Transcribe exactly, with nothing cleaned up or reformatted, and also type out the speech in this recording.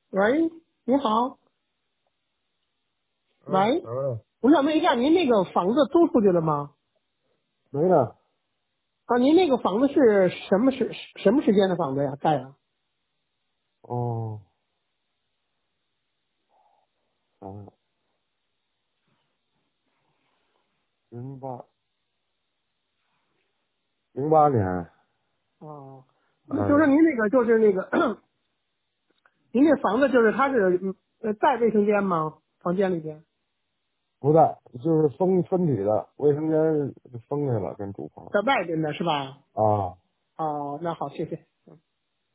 喂，你好， 嗯， 喂， 嗯， 我想问一下，您那个房子租出去了吗？ 没呢。 啊，您那个房子是什么时什么时间的房子呀？盖的？ 哦，嗯，零八零八年。 哦，那就是嗯， 您那个就是那个，您那房子就是它是嗯呃带卫生间吗？房间里边不在，就是封分体的，卫生间封起来了，跟主房。 在外边的是吧？ 啊。 哦，那好，谢谢。